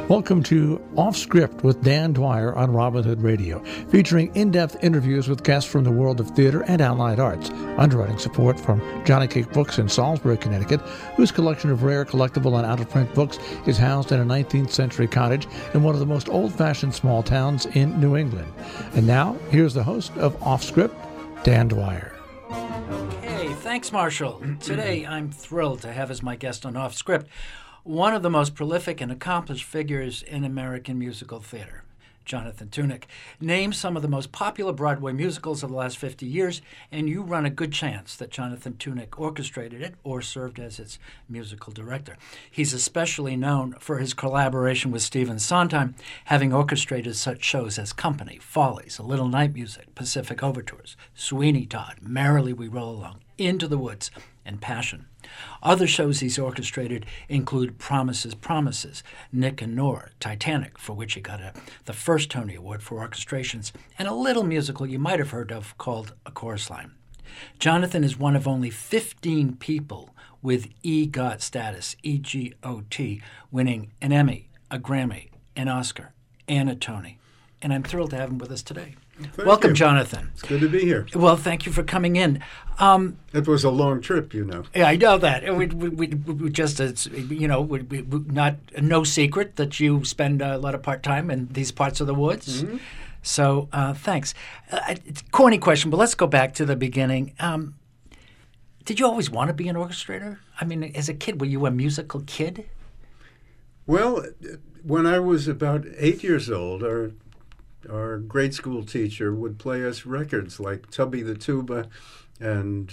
Welcome to Off Script with Dan Dwyer on Robin Hood Radio, featuring in-depth interviews with guests from the world of theater and allied arts. Underwriting support from Johnny Cake Books in Salisbury, Connecticut, whose collection of rare, collectible, and out-of-print books is housed in a 19th century cottage in one of the most old-fashioned small towns in New England. And now, here's the host of Off Script, Dan Dwyer. Okay, thanks, Marshall. Today, I'm thrilled to have as my guest on Off Script one of the most prolific and accomplished figures in American musical theater, Jonathan Tunick. Name some of the most popular Broadway musicals of the last 50 years, and you run a good chance that Jonathan Tunick orchestrated it or served as its musical director. He's especially known for his collaboration with Stephen Sondheim, having orchestrated such shows as Company, Follies, A Little Night Music, Pacific Overtures, Sweeney Todd, Merrily We Roll Along, Into the Woods, and Passion. Other shows he's orchestrated include Promises, Promises, Nick and Nora, Titanic, for which he got the first Tony Award for orchestrations, and a little musical you might have heard of called A Chorus Line. Jonathan is one of only 15 people with EGOT status, E-G-O-T, winning an Emmy, a Grammy, an Oscar, and a Tony. And I'm thrilled to have him with us today. Welcome, Jonathan. It's good to be here. Well, thank you for coming in. It was a long trip, you know. Yeah, I know that. We just, not no secret that you spend a lot of part time in these parts of the woods. Mm-hmm. So, thanks. It's a corny question, but let's go back to the beginning. Did you always want to be an orchestrator? I mean, as a kid, were you a musical kid? Well, when I was about 8 years old, our grade school teacher would play us records like Tubby the Tuba, and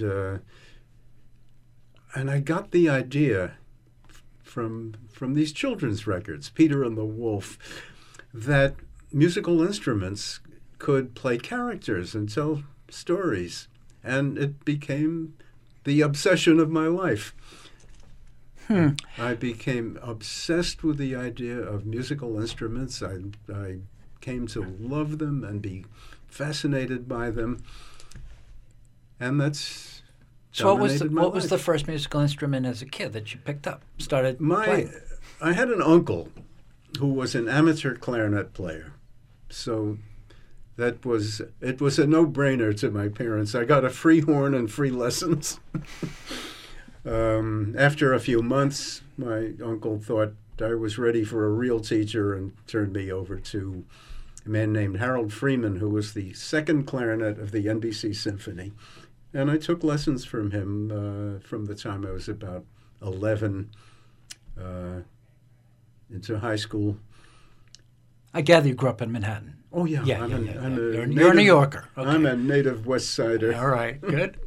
I got the idea from these children's records, Peter and the Wolf, that musical instruments could play characters and tell stories, and it became the obsession of my life. I became obsessed with the idea of musical instruments. I came to love them and be fascinated by them, and that's so. What was the first musical instrument as a kid that you picked up? Playing? I had an uncle who was an amateur clarinet player, so it was a no-brainer to my parents. I got a free horn and free lessons. After a few months, my uncle thought I was ready for a real teacher and turned me over to a man named Harold Freeman, who was the second clarinet of the NBC Symphony. And I took lessons from him from the time I was about 11 into high school. I gather you grew up in Manhattan. Oh, yeah. You're a New Yorker. Okay. I'm a native West Sider. All right. Good.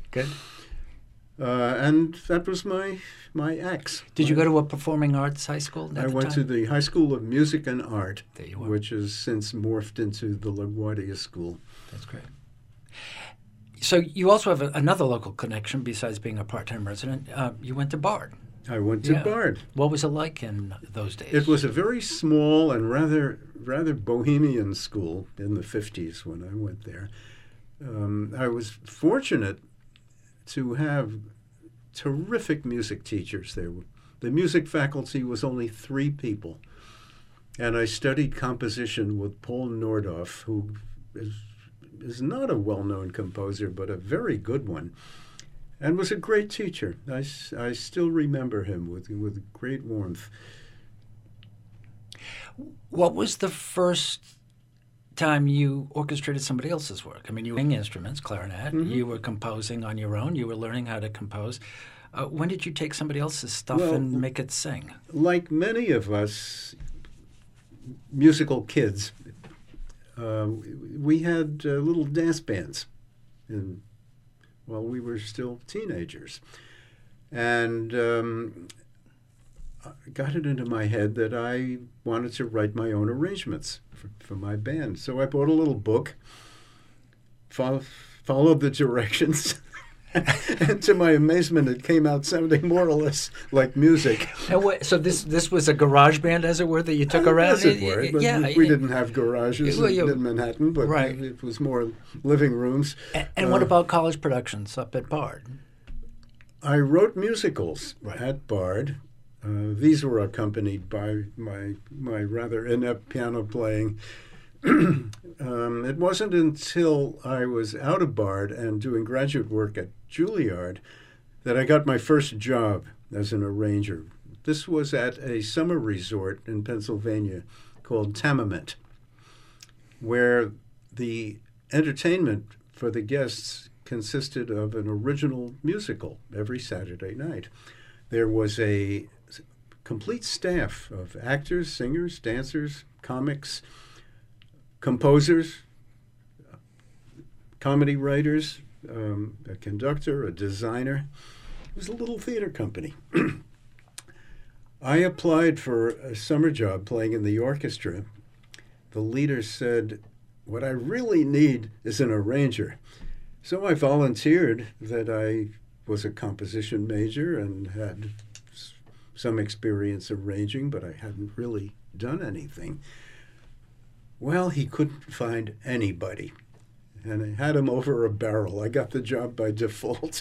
And that was my axe. Did you go to a performing arts high school? I went to the High School of Music and Art, which has since morphed into the LaGuardia School. That's great. So you also have another local connection besides being a part-time resident. You went to Bard. I went to Bard. What was it like in those days? It was a very small and rather bohemian school in the 50s when I went there. I was fortunate to have terrific music teachers there. The music faculty was only 3 people. And I studied composition with Paul Nordhoff, who is not a well-known composer, but a very good one, and was a great teacher. I still remember him with great warmth. What was the first time you orchestrated somebody else's work? I mean, you were playing instruments, clarinet. Mm-hmm. You were composing on your own. You were learning how to compose. When did you take somebody else's stuff and make it sing? Like many of us musical kids, we had little dance bands while we were still teenagers. And I got it into my head that I wanted to write my own arrangements for my band. So I bought a little book, followed the directions, and to my amazement, it came out sounding more or less like music. So this was a garage band, as it were, that you took around? As it were, but we didn't have garages in Manhattan, but it was more living rooms. And what about college productions up at Bard? I wrote musicals at Bard, These were accompanied by my rather inept piano playing. It wasn't until I was out of Bard and doing graduate work at Juilliard that I got my first job as an arranger. This was at a summer resort in Pennsylvania called Tamiment, where the entertainment for the guests consisted of an original musical every Saturday night. There was a complete staff of actors, singers, dancers, comics, composers, comedy writers, a conductor, a designer. It was a little theater company. I applied for a summer job playing in the orchestra. The leader said, "What I really need is an arranger." So I volunteered that I was a composition major and had some experience arranging, but I hadn't really done anything. Well, he couldn't find anybody, and I had him over a barrel. I got the job by default.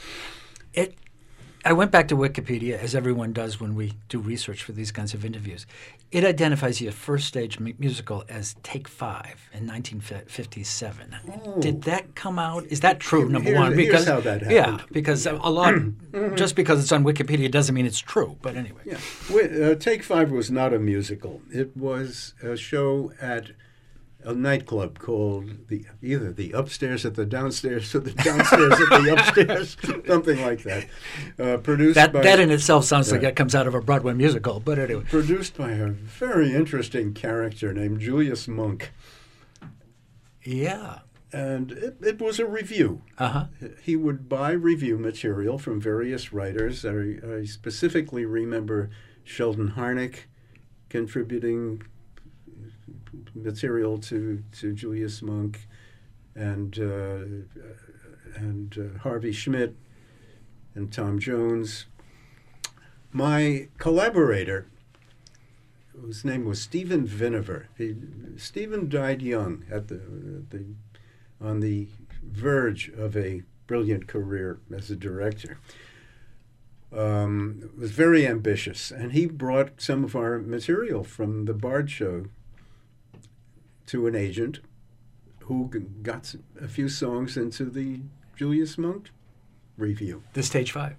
I went back to Wikipedia, as everyone does when we do research for these kinds of interviews. It identifies your first stage musical as Take Five in 1957. Oh. Did that come out? Is that true, number Here's one? Because how that happened. Yeah, because a lot, just because it's on Wikipedia doesn't mean it's true, but anyway. Yeah. Take Five was not a musical. It was a show at a nightclub called either the Upstairs at the Downstairs or the Downstairs at the Upstairs, something like that. Produced by, that in itself sounds like it comes out of a Broadway musical, but anyway. Produced by a very interesting character named Julius Monk. Yeah. And it was a review. Uh-huh. He would buy review material from various writers. I specifically remember Sheldon Harnick contributing material to Julius Monk and Harvey Schmidt and Tom Jones. My collaborator, whose name was Stephen Viniver, Stephen died young on the verge of a brilliant career as a director. Was very ambitious, and he brought some of our material from the Bard show to an agent who got a few songs into the Julius Monk review. The Stage Five.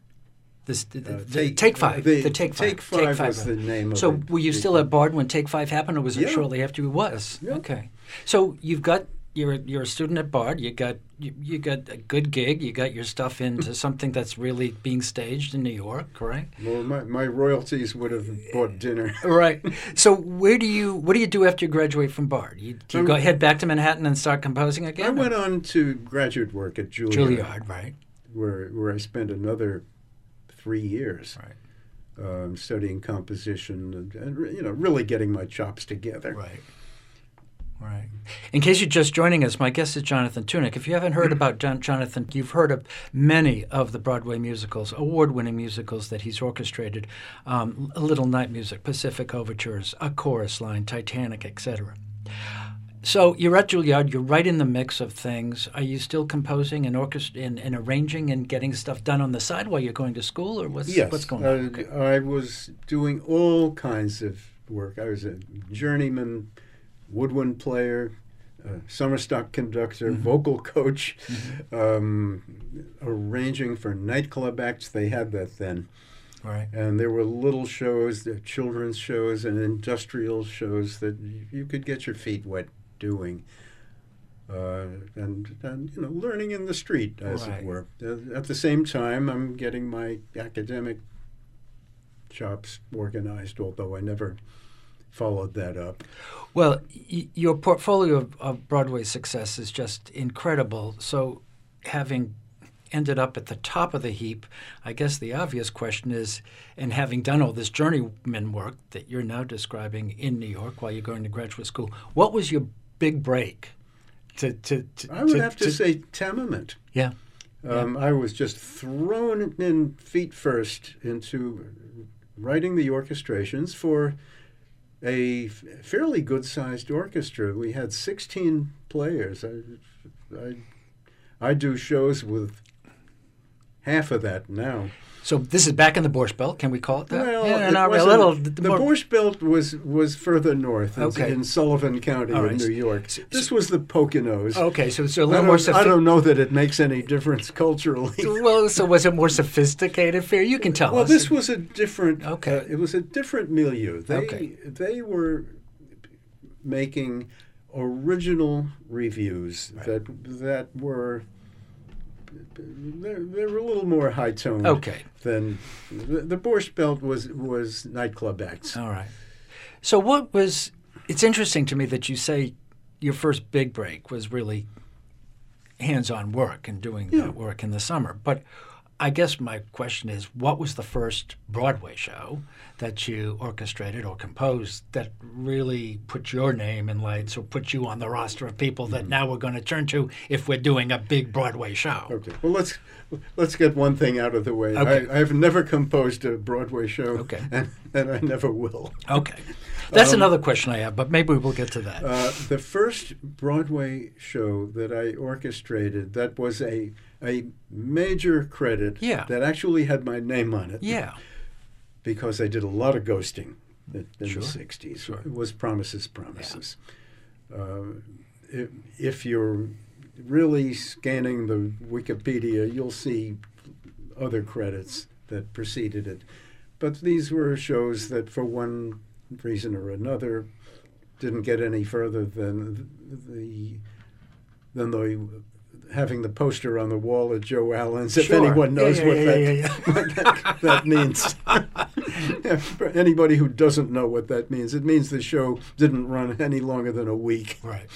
Take Five. Take Five was the name of it. So were you still at Bard when Take Five happened, or was it shortly after you was? Yeah. Okay. So you're a student at Bard. You got a good gig. You got your stuff into something that's really being staged in New York, correct? Well, my royalties would have bought dinner. Right. So what do you do after you graduate from Bard? Do you head back to Manhattan and start composing again? I went on to graduate work at Juilliard. Juilliard, right? Where I spent another 3 years. Right. Studying composition and really getting my chops together. Right. Right. In case you're just joining us, my guest is Jonathan Tunick. If you haven't heard about Jonathan, you've heard of many of the Broadway musicals, award-winning musicals that he's orchestrated, Little Night Music, Pacific Overtures, A Chorus Line, Titanic, etc. So you're at Juilliard. You're right in the mix of things. Are you still composing and and arranging and getting stuff done on the side while you're going to school, or what's going on? Okay. I was doing all kinds of work. I was a journeyman woodwind player, summer stock conductor, vocal coach, arranging for nightclub acts. They had that then. Right. And there were little shows, children's shows and industrial shows that you could get your feet wet doing. And learning in the street, as it were. At the same time, I'm getting my academic chops organized, although I never followed that up. Well, your portfolio of Broadway success is just incredible. So having ended up at the top of the heap, I guess the obvious question is, and having done all this journeyman work that you're now describing in New York while you're going to graduate school, what was your big break? I would have to say Tamiment. Yeah. I was just thrown in feet first into writing the orchestrations for a fairly good-sized orchestra. We had 16 players. I do shows with half of that now. So this is back in the Borscht Belt. Can we call it that? Well, yeah, it not wasn't- a little. the more- Borscht Belt was further north, Okay. in Sullivan County All in right. New York. This was the Poconos. Okay, so it's a I little more. I don't know that it makes any difference culturally. Well, so was it more sophisticated fare? You can tell Well, us. this was a different. Okay. It was a different milieu. Okay. They were making original reviews that were. They were a little more high toned. Okay. Than the Borscht Belt was nightclub acts. All right. So what was? It's interesting to me that you say your first big break was really hands-on work and doing that work in the summer. But I guess my question is, what was the first Broadway show that you orchestrated or composed that really put your name in lights or put you on the roster of people that now we're going to turn to if we're doing a big Broadway show? Okay. Well, let's get one thing out of the way. Okay. I've never composed a Broadway show, Okay. and I never will. Okay. That's another question I have, but maybe we'll get to that. The first Broadway show that I orchestrated that was a major credit that actually had my name on it. Yeah. Because I did a lot of ghosting in Sure. the 60s. Sure. It was Promises. If you're really scanning the Wikipedia, you'll see other credits that preceded it. But these were shows that, for one reason or another, didn't get any further than having the poster on the wall at Joe Allen's. If Sure. anyone knows what that that means. For anybody who doesn't know what that means, it means the show didn't run any longer than a week. Right.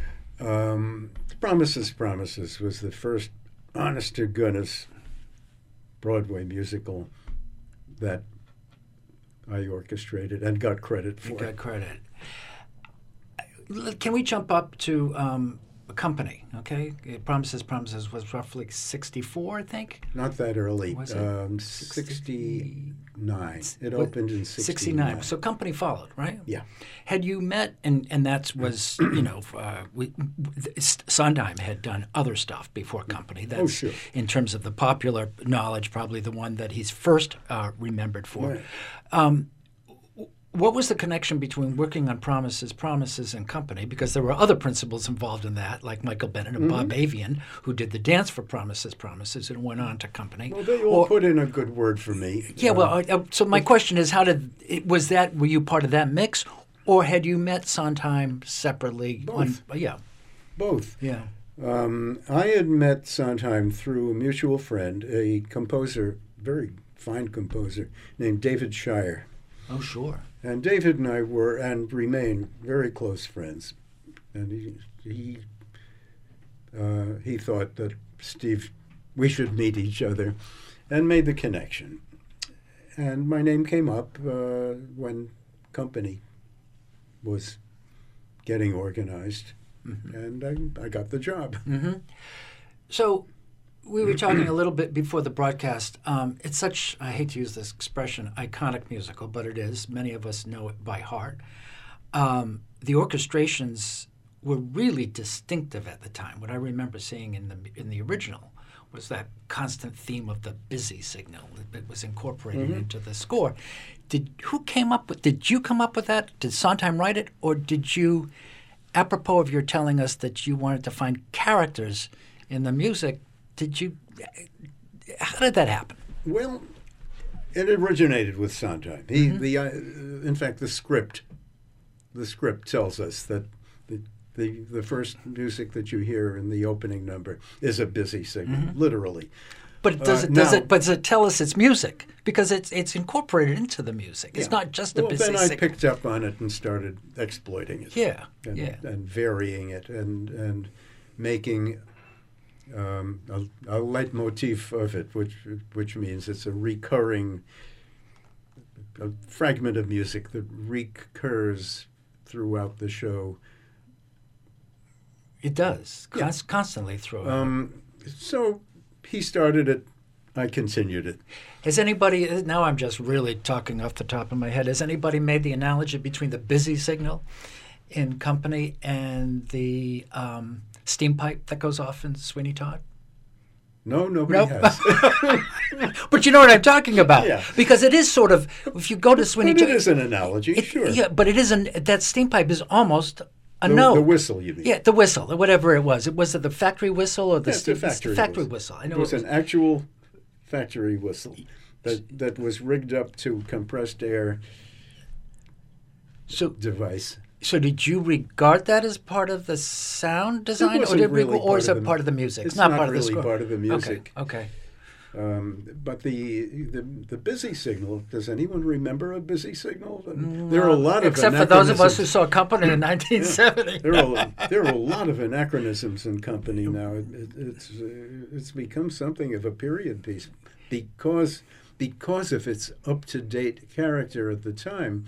Promises was the first honest-to-goodness Broadway musical that I orchestrated and got credit for. You got credit. Can we jump up to a company, okay? Promises was roughly 64, I think? Not that early. Was it? 69. It opened in 69. So company followed, right? Yeah. Had you met, and that was, Sondheim had done other stuff before company. That's, sure. In terms of the popular knowledge, probably the one that he's first remembered for. Right. What was the connection between working on Promises, and Company? Because there were other principals involved in that, like Michael Bennett and Bob Avian, who did the dance for Promises, and went on to Company. Well, they all put in a good word for me. Yeah, so my question is, were you part of that mix, or had you met Sondheim separately? Both. Both. Yeah. I had met Sondheim through a mutual friend, a composer, very fine composer, named David Shire. Oh, sure. And David and I were and remain very close friends. And he thought that Steve, we should meet each other, and made the connection. And my name came up when Company was getting organized, and I got the job. Mm-hmm. So we were talking a little bit before the broadcast. It's such, I hate to use this expression, iconic musical, but it is. Many of us know it by heart. The orchestrations were really distinctive at the time. What I remember seeing in the original was that constant theme of the busy signal that was incorporated into the score. Did you come up with that? Did Sondheim write it? Or did you, apropos of your telling us that you wanted to find characters in the music, how did that happen? Well, it originated with Sondheim. In fact, the script tells us that the first music that you hear in the opening number is a busy signal, literally. But does it tell us it's music? Because it's incorporated into the music. It's not just a busy signal. Then I picked up on it and started exploiting it. Yeah, and varying it and making a leitmotif of it, which means it's a recurring fragment of music that recurs throughout the show. It does, constantly throughout. So he started it, I continued it. Has anybody, now I'm just really talking off the top of my head, has anybody made the analogy between the busy signal in Company and the steam pipe that goes off in Sweeney Todd? No, nobody Nope. has. But you know what I'm talking about. Yeah. Because it is sort of, if you go to Sweeney But it Todd, is an analogy, sure. Yeah, but it isn't, that steam pipe is almost a The, note. the whistle, you mean? Yeah, the whistle, whatever it was. Was it the factory whistle or the It's a factory whistle? I know It was an actual factory whistle that was rigged up to compressed air device. So did you regard that as part of the sound design, wasn't really or is part it of part of the music? It's not not part of the really score. part of the music. Okay. But the busy signal, does anyone remember a busy signal? There are a lot of Except for those of us who anachronisms. saw Company in 1970. There are a lot of anachronisms in Company now. It's become something of a period piece because of its up-to-date character at the time.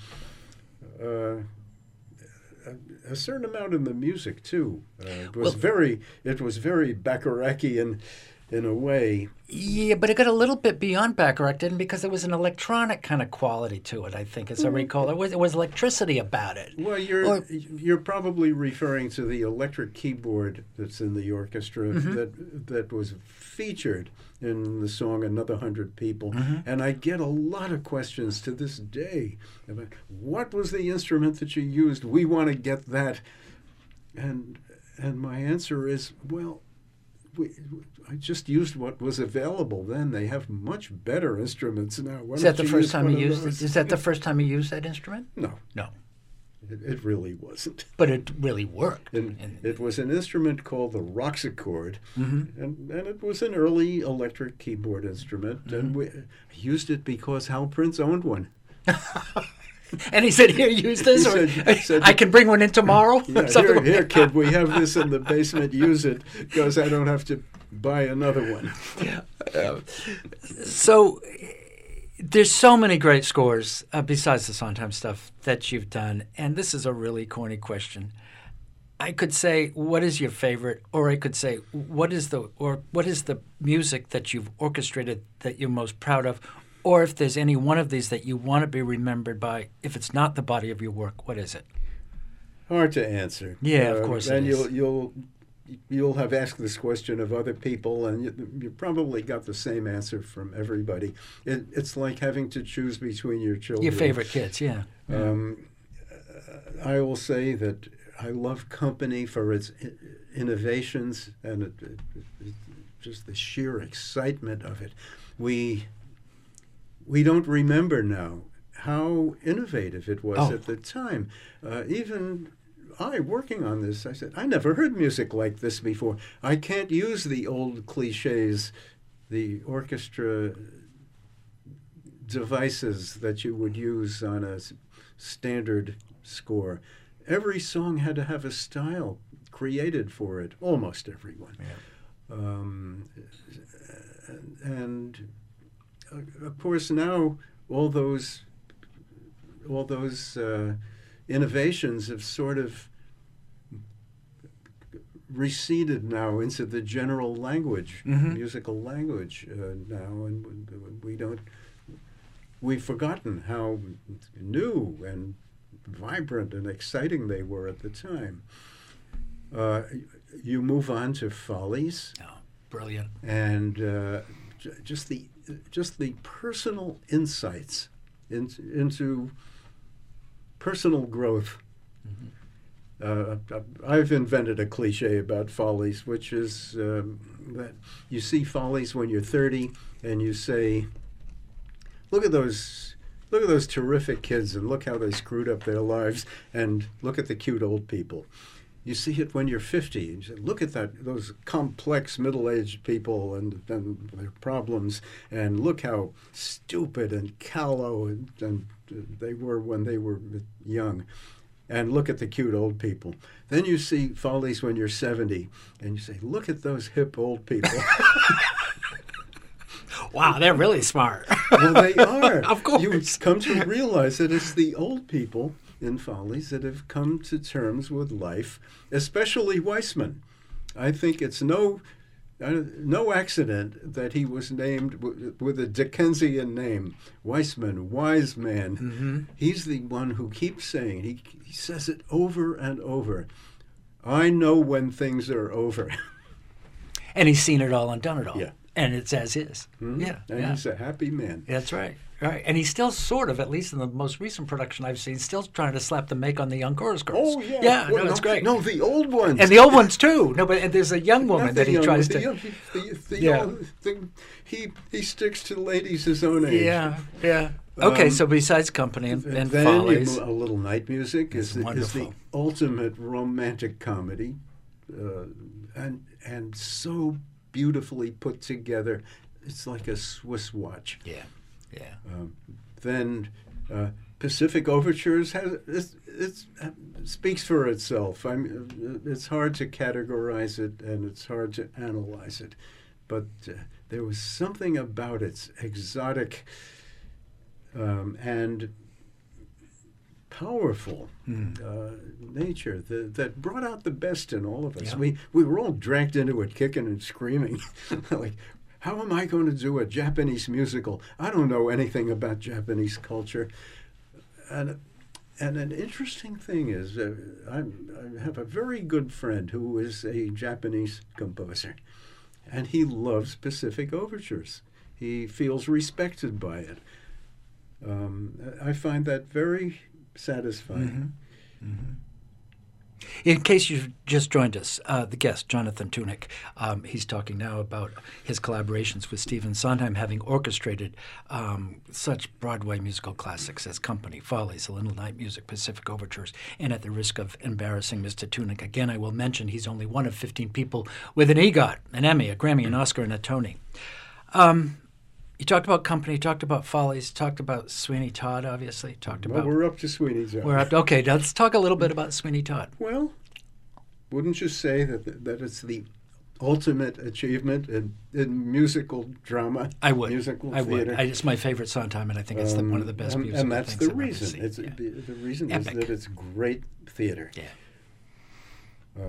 A certain amount in the music too. It was very Bacharackian in a way. Yeah, but it got a little bit beyond Bacharach, didn't it? Because there was an electronic kind of quality to it, I think, as I recall. There was electricity about it. Well, you're probably referring to the electric keyboard that's in the orchestra that was featured in the song Another 100 People. And I get a lot of questions to this day about what was the instrument that you used? We want to get that. And my answer is, well, I just used what was available then. They have much better instruments now. Is that the first time you used it? Is that the first time you used that instrument? No. No. It really wasn't. But it really worked. It was an instrument called the Roxachord, and it was an early electric keyboard instrument, and we used it because Hal Prince owned one. And he said, "Here, use this, or said, I can bring one in tomorrow." Yeah, here, kid, we have this in the basement. Use it, because I don't have to buy another one. So there's so many great scores besides the Sondheim stuff that you've done, and this is a really corny question. I could say, what is your favorite, or I could say, what is the music that you've orchestrated that you're most proud of, or if there's any one of these that you want to be remembered by, if it's not the body of your work, what is it? Hard to answer. Yeah, of course it is. And you'll have asked this question of other people, and you probably got the same answer from everybody. It's like having to choose between your children. Your favorite kids, yeah. I will say that I love Company for its innovations and just the sheer excitement of it. We don't remember now how innovative it was at the time. Even I, working on this, I said, I never heard music like this before. I can't use the old cliches, the orchestra devices that you would use on a standard score. Every song had to have a style created for it, almost everyone. Yeah. And of course, now all those innovations have sort of receded now into the general language, musical language now, and we've forgotten how new and vibrant and exciting they were at the time. You move on to Follies. Oh, brilliant. And just the personal insights into personal growth. I've invented a cliche about Follies, which is that you see Follies when you're 30, and you say, look at those terrific kids, and look how they screwed up their lives, and look at the cute old people. You see it when you're 50, and you say, look at those complex middle-aged people and their problems, and look how stupid and callow and they were when they were young. And look at the cute old people. Then you see Follies when you're 70, and you say, look at those hip old people. Wow, they're really smart. Well, they are. Of course. You come to realize that it's the old people in Follies that have come to terms with life, especially Weissman. I think it's no accident that he was named with a Dickensian name, Weissman, wise man. He's the one who keeps saying, he says it over and over, I know when things are over. And he's seen it all and done it all. Yeah, And it's as is. Yeah. And he's a happy man. That's right. Right. And he's still sort of, at least in the most recent production I've seen, still trying to slap the make on the young chorus girls. Oh, yeah. Yeah, Well, it's great. No, the old ones. And the old ones, too. No, but there's a young woman Not that the he young tries one, to... He sticks to ladies his own age. Yeah. Okay, so besides Company and then Follies... A Little Night Music is the ultimate romantic comedy, and so beautifully put together. It's like a Swiss watch. Yeah. Then Pacific Overtures speaks for itself. It's hard to categorize it and it's hard to analyze it, but there was something about its exotic and powerful nature that brought out the best in all of us. Yeah. We were all dragged into it kicking and screaming, like, how am I going to do a Japanese musical? I don't know anything about Japanese culture. And an interesting thing is, I have a very good friend who is a Japanese composer, and he loves Pacific Overtures. He feels respected by it. I find that very satisfying. In case you've just joined us, the guest, Jonathan Tunick, he's talking now about his collaborations with Stephen Sondheim, having orchestrated such Broadway musical classics as Company, Follies, A Little Night Music, Pacific Overtures, and at the risk of embarrassing Mr. Tunick, again, I will mention he's only one of 15 people with an EGOT, an Emmy, a Grammy, an Oscar, and a Tony. You talked about Company, talked about Follies, talked about Sweeney Todd, obviously. We're up to Sweeney Todd. Okay, let's talk a little bit about Sweeney Todd. Well, wouldn't you say that it's the ultimate achievement in musical drama? I would. Musical I theater. would. It's my favorite Sondheim, and I think it's one of the best musical and that's things the I've ever reason. seen. The reason Epic. is that it's great theater. Yeah.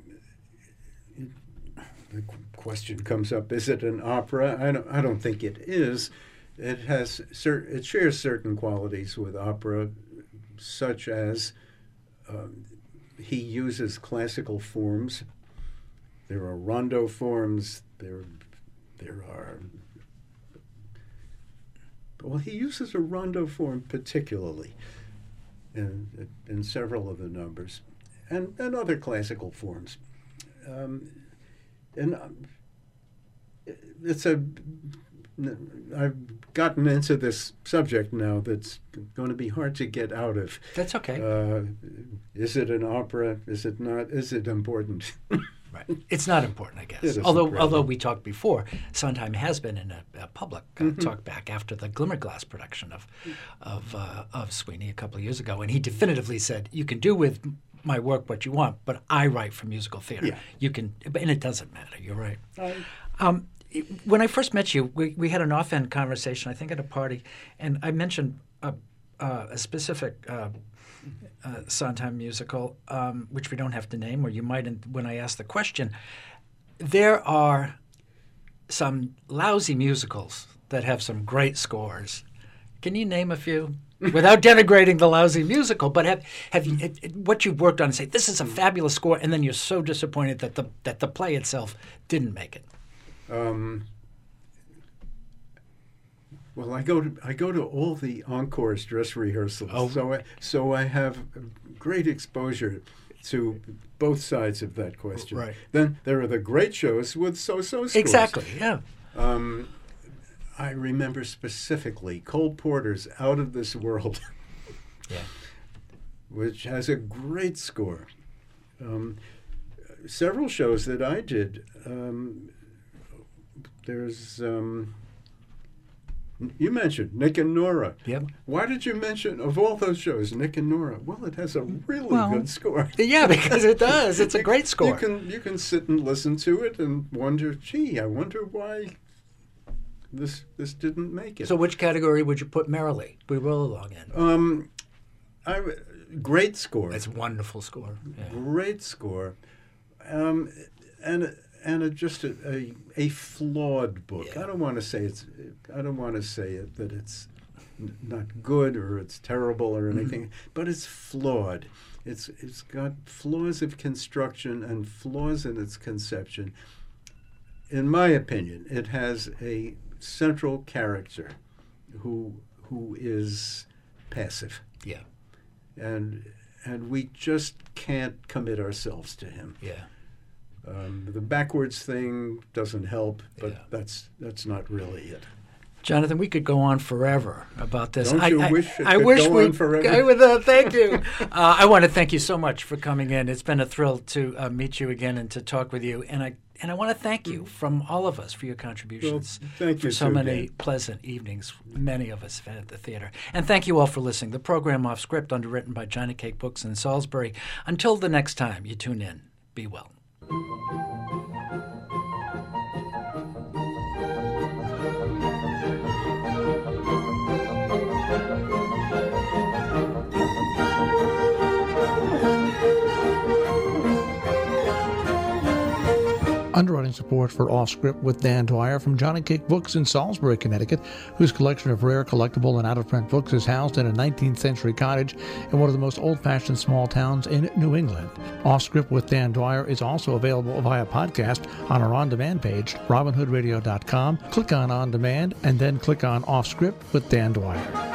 The question comes up: is it an opera? I don't think it is. It shares certain qualities with opera, such as he uses classical forms. There are rondo forms. There are. Well, he uses a rondo form particularly in several of the numbers, and other classical forms. And I've gotten into this subject now that's going to be hard to get out of. That's okay. Is it an opera? Is it not? Is it important? Right. It's not important, I guess. It Although we talked before, Sondheim has been in a public talk back after the Glimmerglass production of Sweeney a couple of years ago, and he definitively said, "You can do with my work what you want, but I write for musical theater. Yeah. You can, and it doesn't matter. You're right." When I first met you, we had an off-end conversation, I think at a party, and I mentioned a specific Sondheim musical, which we don't have to name, or you might when I ask the question. There are some lousy musicals that have some great scores. Can you name a few? Without denigrating the lousy musical, but have you, what you've worked on and say, this is a fabulous score, and then you're so disappointed that the play itself didn't make it? Well, I go to all the encores, dress rehearsals, so I have great exposure to both sides of that question. Right. Then there are the great shows with so-so scores. Exactly. Yeah. I remember specifically Cole Porter's "Out of This World," which has a great score. Several shows that I did. There's you mentioned Nick and Nora. Yep. Why did you mention, of all those shows, Nick and Nora? Well, it has a really good score. Yeah, because it does. It's a great score. You can sit and listen to it and wonder, gee, I wonder why this didn't make it. So which category would you put Merrily, We Roll Along in? Great score. It's a wonderful score. Yeah. Great score. And just a flawed book. Yeah. I don't want to say that it's not good or it's terrible or anything, but it's flawed. It's got flaws of construction and flaws in its conception. in my opinion, it has a central character who is passive. Yeah. And we just can't commit ourselves to him. Yeah. The backwards thing doesn't help, but Yeah. that's not really it. Jonathan, we could go on forever about this. Don't you wish it I could wish go we on forever? Thank you. I want to thank you so much for coming in. It's been a thrill to meet you again and to talk with you. And I want to thank you from all of us for your contributions. Well, thank you for so too, many Dan. pleasant evenings many of us have had at the theater. And thank you all for listening. The program Off Script, underwritten by Johnny Cake Books in Salisbury. Until the next time you tune in, be well. Underwriting support for Off Script with Dan Dwyer from Johnny Cake Books in Salisbury, Connecticut, whose collection of rare, collectible, and out-of-print books is housed in a 19th century cottage in one of the most old-fashioned small towns in New England. Off Script with Dan Dwyer is also available via podcast on our on-demand page, robinhoodradio.com. Click on On Demand, and then click on Off Script with Dan Dwyer.